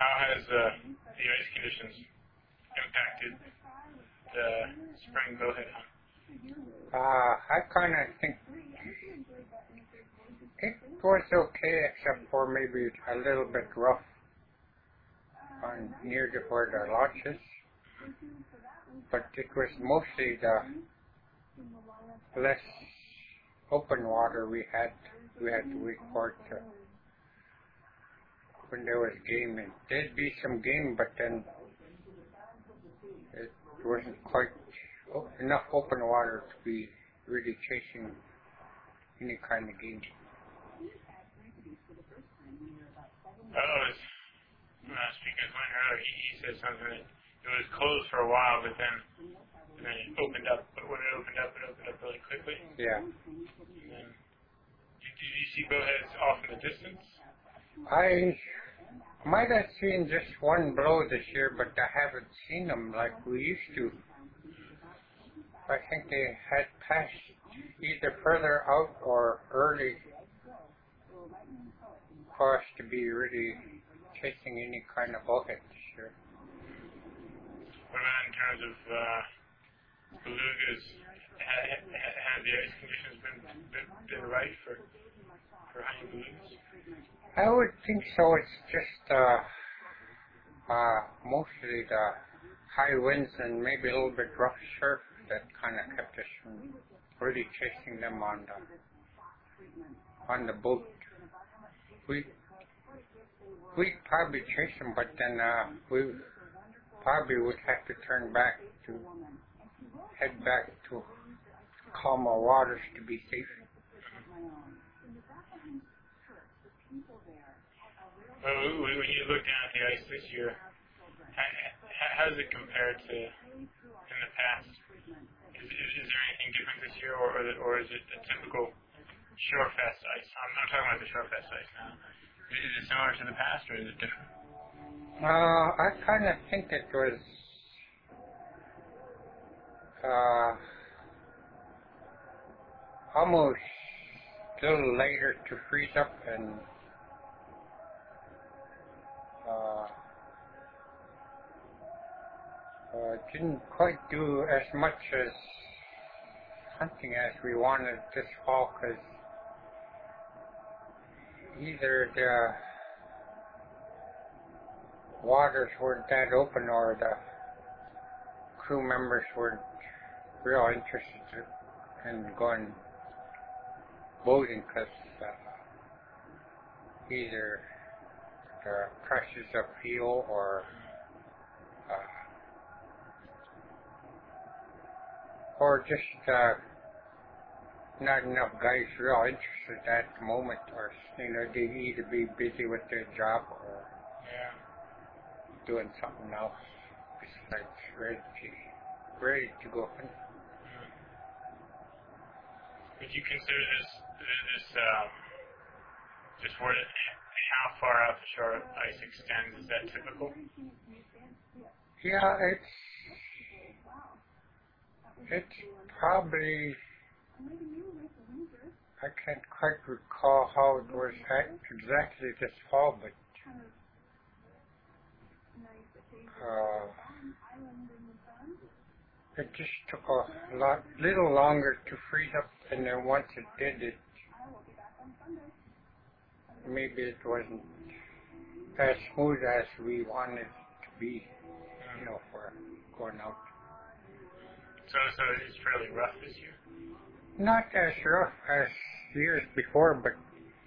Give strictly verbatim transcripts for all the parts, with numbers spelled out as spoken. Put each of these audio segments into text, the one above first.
how has uh, the ice conditions impacted the spring bowhead hunt? Uh, I kind of think it was okay, except for maybe a little bit rough on near the where the lodge is. But it was mostly the less open water we had. We had to wait for it to, when there was game. And there'd be some game, but then it wasn't quite o- enough open water to be really chasing any kind of game. Oh, it's, when I was speaking with Wayne earlier, he, he said something that it was closed for a while, but then, then it opened up. But when it opened up, it opened up really quickly. Yeah. And then, did, did you see bowheads off in the distance? I might have seen just one blow this year, but I haven't seen them like we used to. I think they had passed either further out or early for us to be really chasing any kind of bowhead this year. What about in terms of uh, belugas? Have, have the ice conditions been, been, been right for, for hunting belugas? I would think so. It's just uh, uh, mostly the high winds and maybe a little bit rough surf that kind of kept us from really chasing them on the on the boat. We we probably chase them, but then uh, we probably would have to turn back to head back to calmer waters to be safe. Well, when you look down at the ice this year, how, how does it compare to in the past? Is, is, is there anything different this year, or, or, or is it a typical Shorefest ice? I'm not talking about the Shorefest ice now. Is it similar to the past, or is it different? Uh, I kind of think it was uh, almost a little later to freeze up and uh, uh, didn't quite do as much as hunting as we wanted this fall because either the waters weren't that open or the crew members weren't real interested in going boating because uh, either the prices of fuel or uh, or just uh, not enough guys real interested at the moment, or you know they either be busy with their job or Yeah. doing something else besides ready to ready to go hunting. Mm. Would you consider this this um, just where it, how far out the shore ice extends? Is that typical? Yeah, it's it's probably I can't quite recall how it was act- exactly this fall, but uh, it just took a lot, little longer to freeze up, and then once it did, it maybe it wasn't as smooth as we wanted it to be, you know, for going out. So, so it's fairly rough this year. Not as rough as years before, but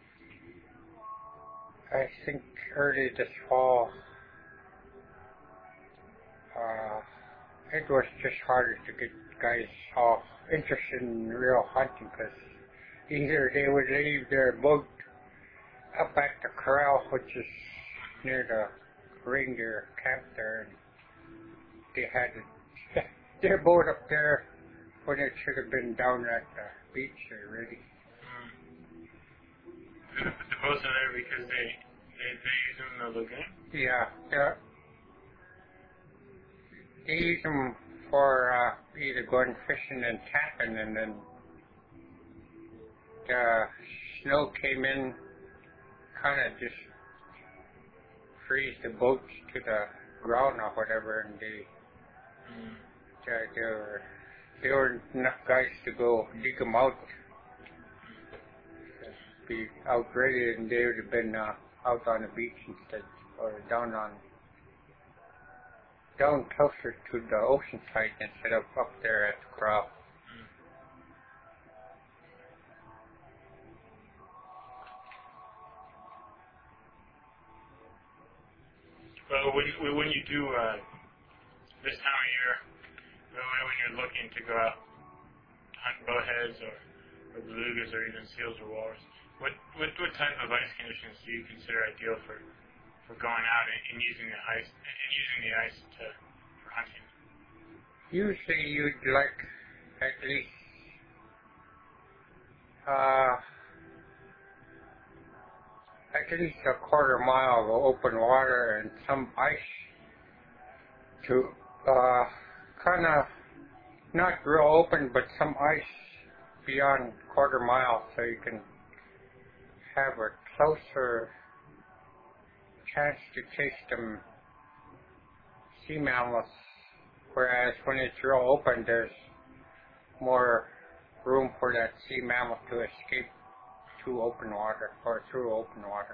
I think early this fall, uh, it was just harder to get guys all interested in real hunting because either they would leave their boat up at the corral, which is near the reindeer camp there, and they had it, their boat up there when it should have been down at the beach already. Mm. The, the boats are there because they, they, they use them in the lagoon? Yeah, yeah. They use them for uh, either going fishing and tapping, and then the snow came in, kind of just freeze the boats to the ground or whatever, and they, Mm. they, they were, there were enough guys to go dig them out, be out ready, and they would have been uh, out on the beach instead, or down on, down closer to the ocean side instead of up there at the corral. Well, when when you do uh, this time of year, when when you're looking to go out hunt bowheads or, or belugas or even seals or walrus, what what what type of ice conditions do you consider ideal for, for going out and, and using the ice and using the ice to for hunting? Usually, you'd like at least uh, at least a quarter mile of open water and some ice to uh, kind of not real open, but some ice beyond quarter mile, so you can have a closer chance to chase them sea mammals. Whereas when it's real open, there's more room for that sea mammal to escape to open water or through open water.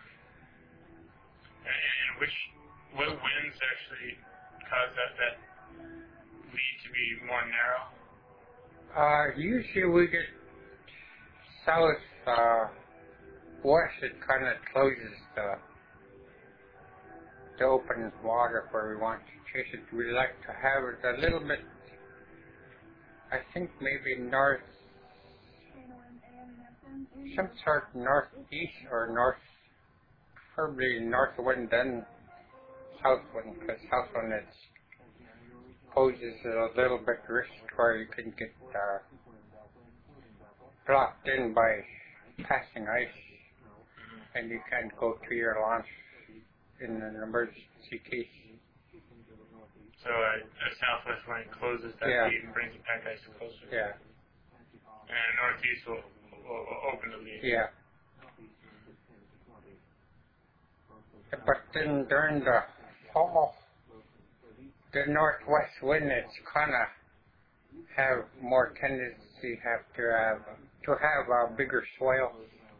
And, and which what winds actually cause that that lead to be more narrow? Uh, usually we get south uh, west. It kind of closes the the open water where we want to chase it. We like to have it a little bit. I think maybe north, some sort of northeast or north, preferably north wind then south wind, because south wind it poses a little bit risk where you can get uh, blocked in by passing ice, and you can't go to your launch in an emergency case. So uh, a southwest wind closes that Yeah. lead and brings the pack ice closer. Yeah, And a northeast will, will, will open the lead. yeah. But then during the fall, the northwest wind it's kind of have more tendency have to have to have a bigger swell.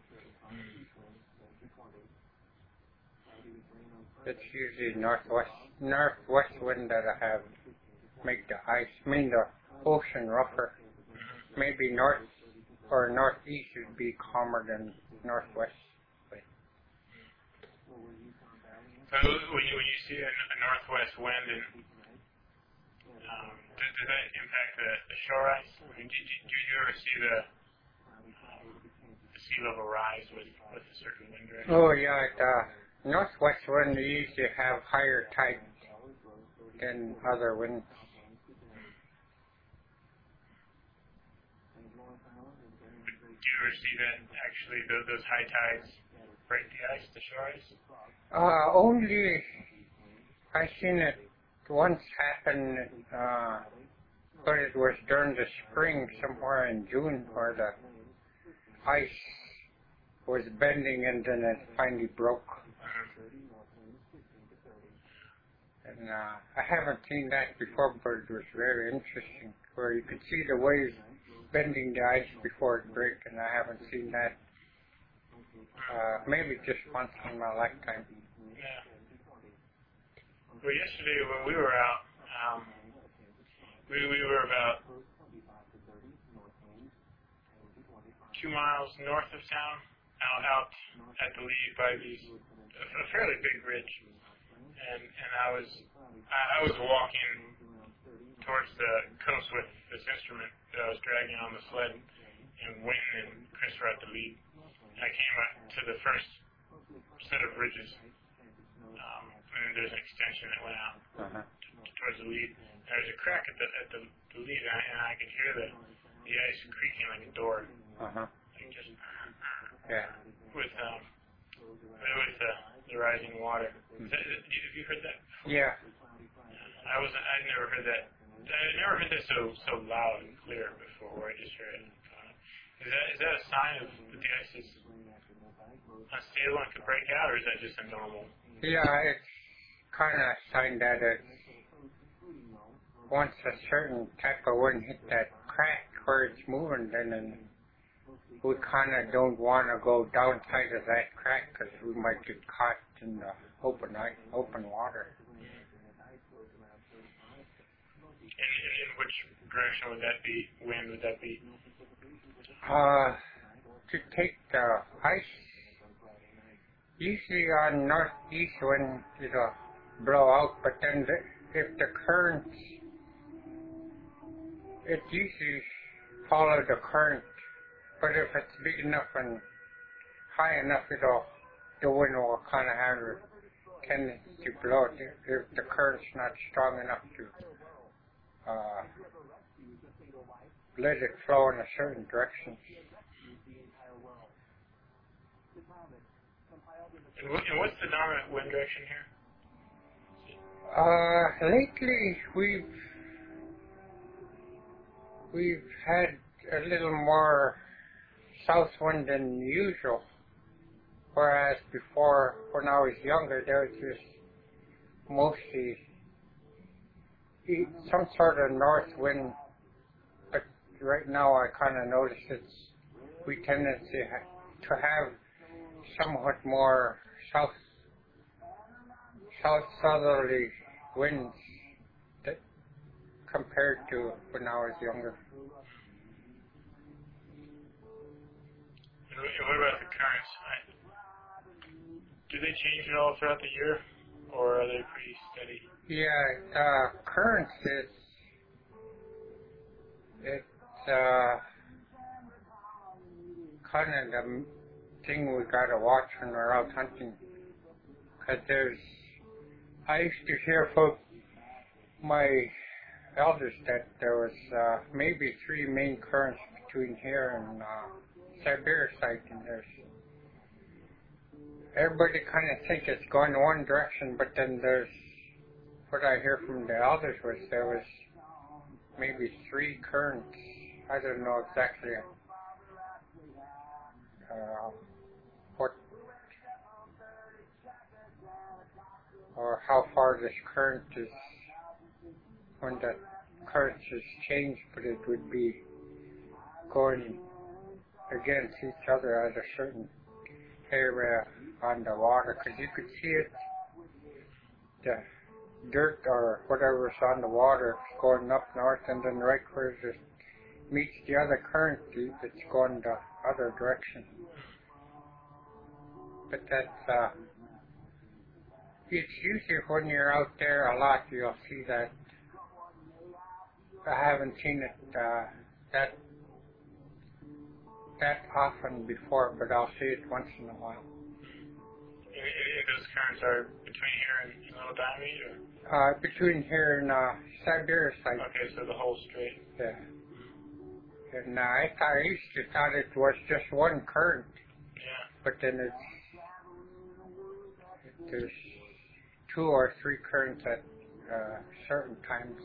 It's usually northwest northwest wind that I have make the ice, I mean the ocean rougher. Maybe north or northeast would be calmer than northwest. So when you, when you see a, a northwest wind, and um, does, does that impact the, the shore ice? I mean, did, did you ever see the, um, the sea level rise with, with a certain wind direction? Oh yeah, the northwest wind usually have higher tide than other winds. Do you ever see that actually those, those high tides break the ice, the shore ice? Uh, only I seen it once happen, uh, but it was during the spring, somewhere in June, where the ice was bending and then it finally broke. And uh, I haven't seen that before, but it was very interesting, where you could see the waves bending the ice before it break, and I haven't seen that. Uh, maybe just once in my lifetime. Yeah. Well, yesterday when we were out, um, we we were about two miles north of town, out out at the lead by these a fairly big ridge, and and I was I, I was walking towards the coast with this instrument that I was dragging on the sled, and Wayne and Chris were at the lead. I came up to the first set of ridges, um, and then there's an extension that went out Uh-huh. t- towards the lead. And there was a crack at the at the, the lead, and I, and I could hear the the ice creaking like a door, Uh-huh. like just Yeah. with um with the, the rising water. Is that, is, have you heard that? Yeah. I wasn't. I never heard that. I never heard that so so loud and clear before. I just heard it. Uh, is that is that a sign of that the ice is unstable and could break out, or is that just a normal Yeah, it's kind of a sign that it, once a certain type of wind hit that crack where it's moving, then and we kind of don't want to go downside of that crack because we might get caught in the open ice, open water. In, in, in which direction would that be? Wind would that be? Uh, to take the ice, usually on northeast wind it'll blow out, but then the, if the currents, it usually follow the current, but if it's big enough and high enough, it'll, the wind will kind of have a tendency to blow it if, if the current's not strong enough to uh, let it flow in a certain direction. And, what, and what's the dominant wind direction here? Uh, lately we've we've had a little more south wind than usual, whereas before, when I was younger, there was just mostly some sort of north wind, but right now I kind of notice it's, we tend to ha- to have somewhat more south, south southerly winds that, compared to when I was younger. And what about the currents? I, do they change at all throughout the year, or are they pretty steady? Yeah, uh, currents is, it's, uh, kind of the thing we gotta watch when we're out hunting. Cause there's, I used to hear from my elders that there was, uh, maybe three main currents between here and, uh, Siberia site, and there's, everybody kind of think it's going one direction, but then there's, what I hear from the elders was there was maybe three currents. I don't know exactly uh, what or how far this current is, when the current is changed, but it would be going against each other at a certain area on the water, because you could see it, the dirt or whatever's on the water going up north, and then right where it meets the other current, it's going the other direction. But that's, uh, it's usually when you're out there a lot, you'll see that. I haven't seen it uh, that that often before, but I'll see it once in a while. And, and those currents are between here and Little Diomede, or? Uh, between here and uh, Siberia site. Okay, so the whole strait. Yeah. And uh, I thought I used to thought it was just one current. Yeah. But then it's there's two or three currents at uh, certain times.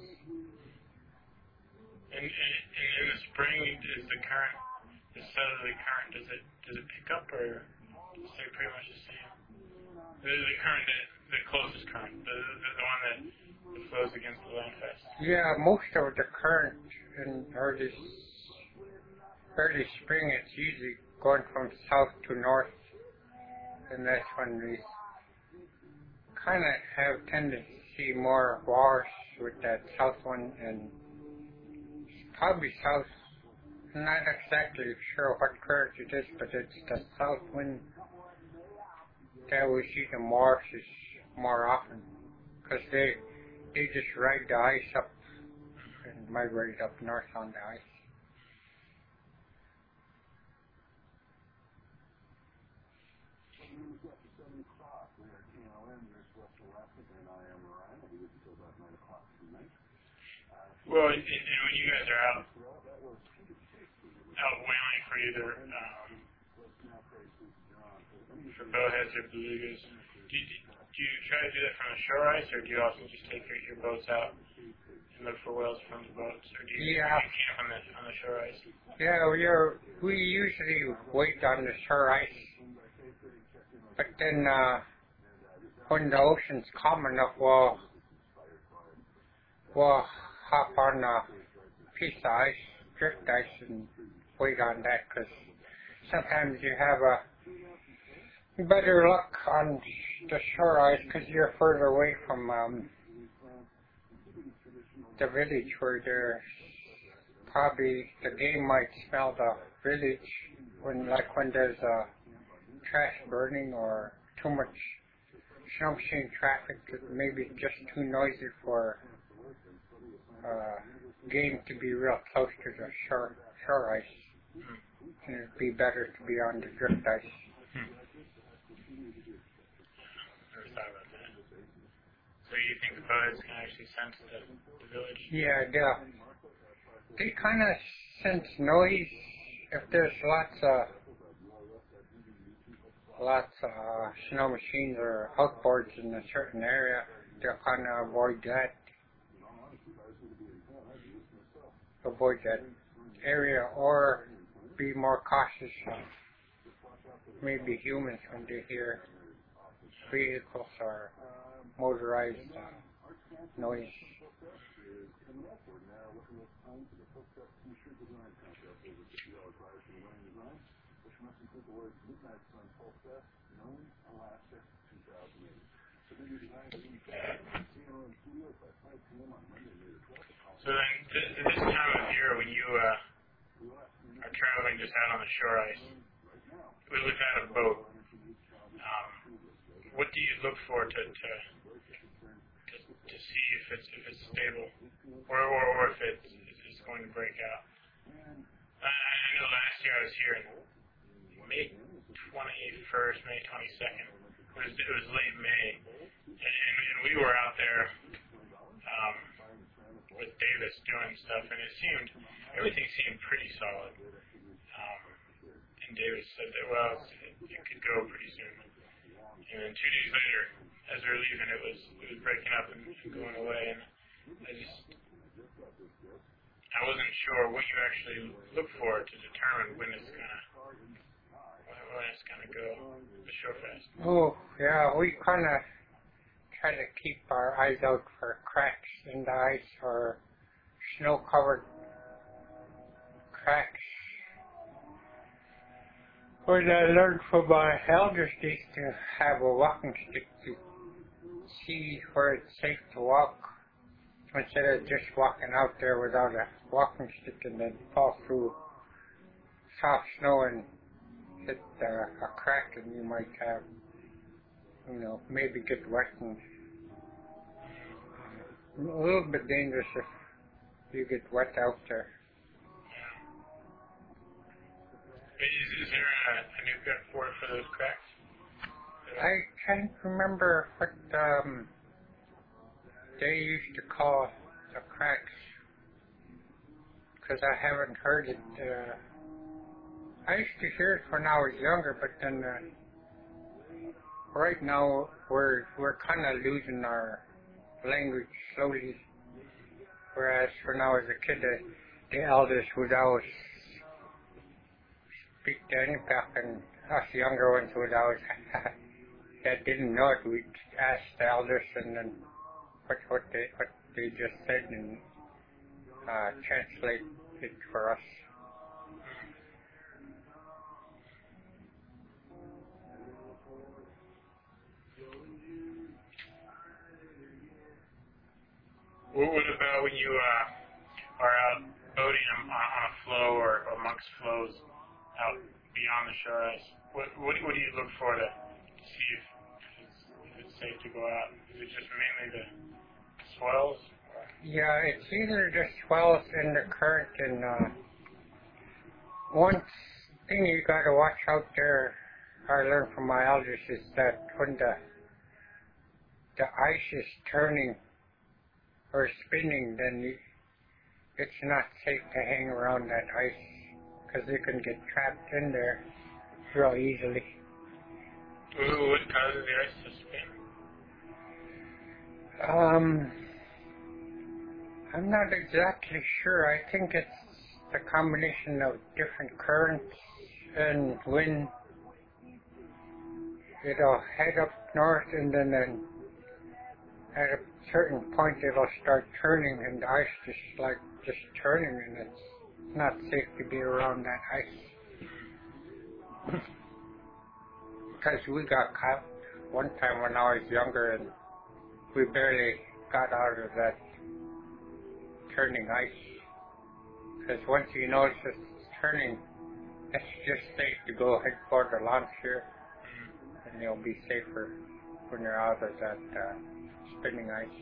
And, and, and in the spring, is the current, the southerly current, does it does it pick up, or stay pretty much the same? The, the current, the, the closest current, the, the the one that flows against the landfast. Yeah, most of the current in early early spring, it's usually going from south to north, and that's when we kind of have tended to see more wars with that south one, and probably south. Not exactly sure what current it is, but it's the south wind that we see the marshes more often, because they they just ride the ice up and migrate up north on the ice. Well, and, and when you guys are out out whaling for either um, for bowheads or belugas, do you, do you try to do that from the shore ice, or do you also just take your, your boats out and look for whales from the boats, or do you, Yeah. do you camp on the on the shore ice? Yeah, we are. We usually wait on the shore ice, but then uh, when the ocean's calm enough, we'll, we'll hop on a piece of ice, drift ice, and wait on that, because sometimes you have a better luck on the shore ice because you're further away from um, the village where there's probably the game might smell the village when, like when there's a trash burning or too much snow machine traffic, maybe just too noisy for uh, game to be real close to the shore, shore ice. Hmm. And it'd be better to be on the drift ice. Hmm. Never thought about that. So you think the birds can actually sense the, the village? Yeah, they, they kind of sense noise. If there's lots of lots of uh, snow machines or outboards in a certain area, they'll kind of avoid that. Avoid that area, or be more cautious of maybe humans when they hear vehicles or motorized uh, noise. So then, th- this time of year when you uh, are traveling just out on the shore ice, with- without a boat, um, what do you look for to to, to, to see if it's if it's stable, or or, or if it's, it's going to break out? I, I know last year I was here in May twenty-first, May twenty-second. It was it was late May, and, and, and we were out there um, with Davis doing stuff, and it seemed everything seemed pretty solid. Um, and Davis said that well, it, it could go pretty soon. And then two days later, as we were leaving, it was it was breaking up and, and going away, and I just I wasn't sure what you actually look for to determine when it's gonna when it's gonna go the shore fast. Oh, yeah, we kind of try to keep our eyes out for cracks in the ice or snow-covered cracks. What I learned from my elders is to have a walking stick to see where it's safe to walk, instead of just walking out there without a walking stick and then fall through soft snow and hit uh, a crack, and you might have, you know, maybe get wet and a little bit dangerous if you get wet out there. Is, is there a, a new gun for for those cracks? I can't remember what um, they used to call the cracks, because I haven't heard it. Uh, I used to hear it when I was younger, but then uh, right now we're we're kind of losing our language slowly. Whereas when I was a kid, the, the elders would always speak to Anipak, and us younger ones would always that didn't know it. We'd ask the elders and then what what they what they just said and uh, translate it for us. What, what about when you uh, are out boating on, on a floe or, or amongst floes out beyond the shore ice? What, what, what do you look for to see if it's, if it's safe to go out? Is it just mainly the swells? Or? Yeah, it's either the swells and the current, and uh, one thing you got to watch out there, I learned from my elders, is that when the the ice is turning or spinning, then you, it's not safe to hang around that ice, because you can get trapped in there real easily. What causes the ice to spin? Um, I'm not exactly sure. I think it's the combination of different currents and wind. it'll head up north, and then, then at a certain point it'll start turning, and the ice just like just turning, and it's not safe to be around that ice. Because we got caught one time when I was younger, and we barely got out of that turning ice. Because once you notice it's turning, it's just safe to go ahead for the launch here, and you'll be safer when you're out of that uh, spinning ice.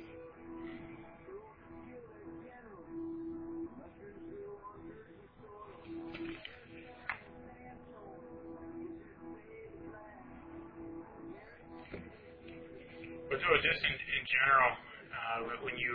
But so just in, in general, uh, when you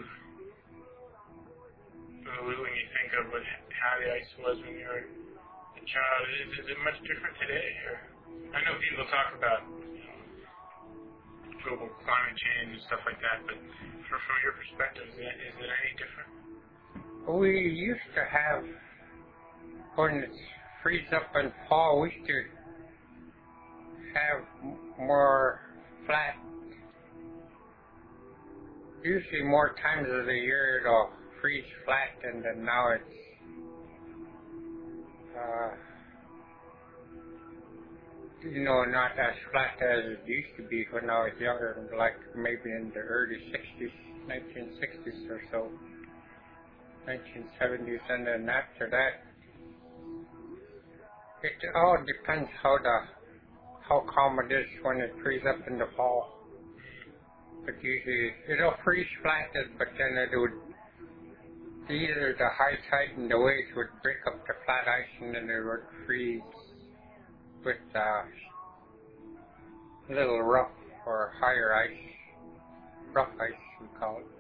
when you think of what, how the ice was when you were a child, is, is it much different today? Or I know people talk about you know, global climate change and stuff like that, but for, from your perspective, is it, is it any different? We used to have, when it freeze up and fall, we used to have more flat, usually more times of the year it'll freeze flat, and then now it's uh, you know, not as flat as it used to be when I was younger, like maybe in the early sixties, nineteen sixties or so, nineteen seventies, and then after that, it all depends how the how calm it is when it freezes up in the fall. But usually it'll freeze flat, but then it would either the high tide and the waves would break up the flat ice, and then it would freeze with uh, little rough or higher ice, rough ice we call it.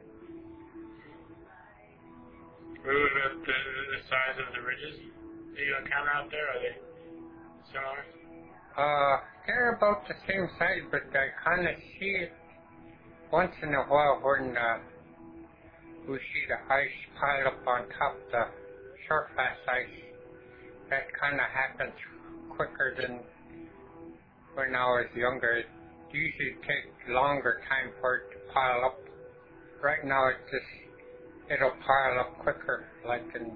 What about the, the size of the ridges that you encounter out there? Are they similar? Uh, they're about the same size, but I kind of see it once in a while when uh, we see the ice pile up on top of the short fast ice. That kind of happens quicker than when I was younger. It usually takes longer time for it to pile up. Right now it just, it'll pile up quicker, like in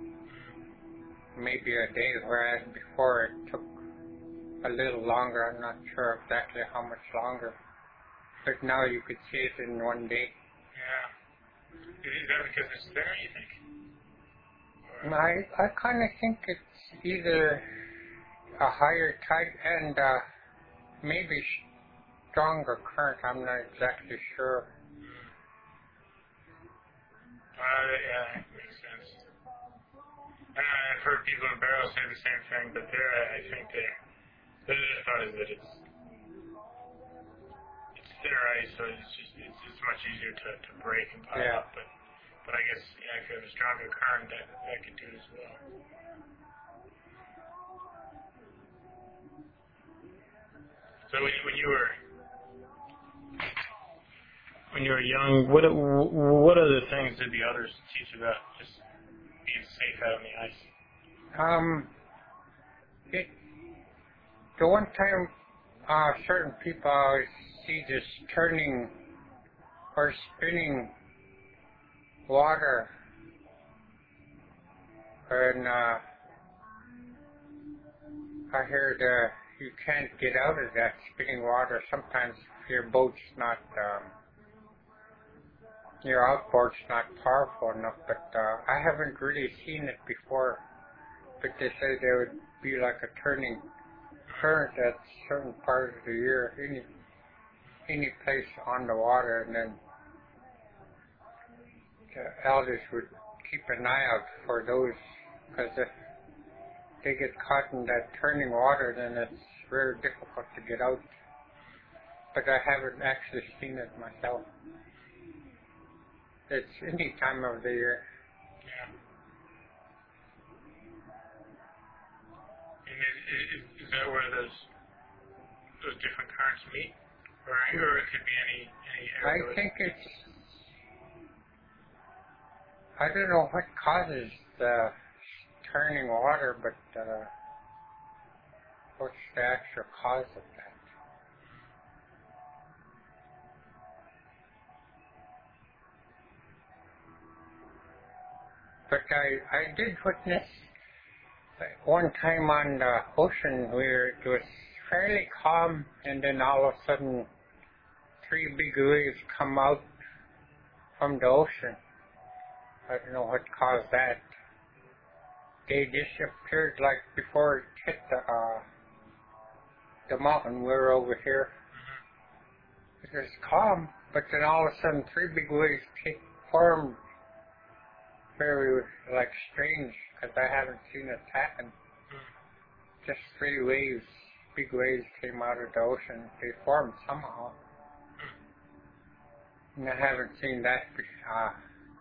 maybe a day, whereas before it took a little longer. I'm not sure exactly how much longer. But now you could see it in one day. Yeah. Is that because it's thinner, you think? Or... I, I kind of think it's either a higher tide and uh, maybe stronger current. I'm not exactly sure. Uh, yeah, that makes sense. And I've heard people in Barrow say the same thing, but there, I think their their thought is that it's it's thinner ice, so it's just it's, it's much easier to, to break and pile Yeah. up. But but I guess yeah, if you have a stronger current, that that could do as well. So when you, when you were when you were young, what what other things did the others teach about just being safe out on the ice? Um, it, the one time uh, certain people I see this turning or spinning water, and uh, I heard uh, you can't get out of that spinning water. Sometimes if your boat's not, um, your outboard's not powerful enough, but uh, I haven't really seen it before. But they say there would be like a turning current at certain parts of the year, any any place on the water, and then the elders would keep an eye out for those, because if they get caught in that turning water, then it's very difficult to get out. But I haven't actually seen it myself. It's any time of the year. Yeah. And is, is, is that where those those different currents meet, or, or it could be any any I area? think it's, I don't know what causes the turning water, but uh, what's the actual cause of that? but I, I did witness one time on the ocean where it was fairly calm, and then all of a sudden three big waves come out from the ocean. I don't know what caused that. They disappeared like before it hit the uh, the mountain. We're over here. It was calm, but then all of a sudden three big waves take, formed. Very like strange, because I haven't seen it happen. Just three waves, big waves came out of the ocean. They formed somehow. And I haven't seen that uh,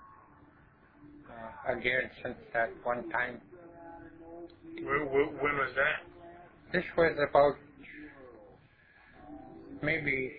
uh, again since that one time. When, when was that? This was about maybe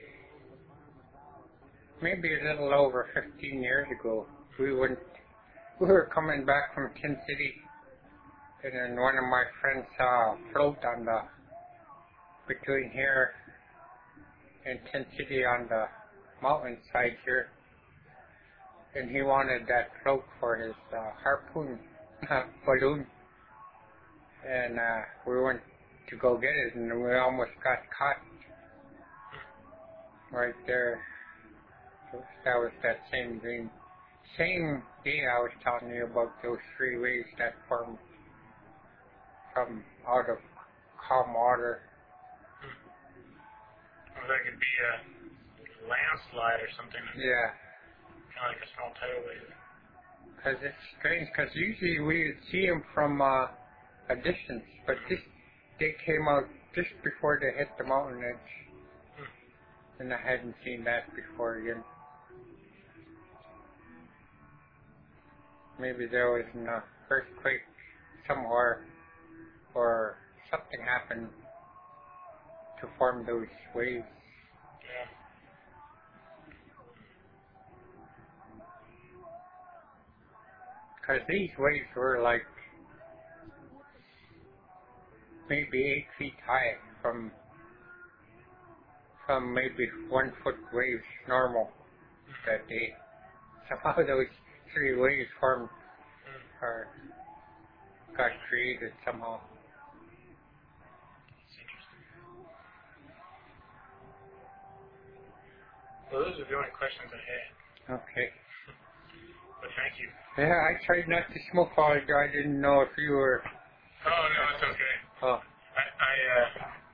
maybe a little over fifteen years ago. We went. We were coming back from Tin City, and then one of my friends saw a float on the between here and Tin City on the mountainside here, and he wanted that float for his uh, harpoon balloon, and uh, we went to go get it, and we almost got caught right there. That was that same dream. Same day I was telling you about those three waves that formed from out of calm water. Well, that could be a landslide or something. Yeah. Kind of like a small tidal wave. Because it's strange, because usually we would see them from uh, a distance, but this they came out just before they hit the mountain edge. Hmm. And I hadn't seen that before again. Maybe there was an uh, earthquake somewhere, or something happened to form those waves. Yeah. Because these waves were like maybe eight feet high from from maybe one foot waves normal that day. Somehow those three waves formed or got created somehow. That's interesting. Well, those are the only questions I had. Okay. But thank you. Yeah, I tried not to smoke all day. I didn't know if you were... Oh, no, it's okay. Oh. I, I, uh...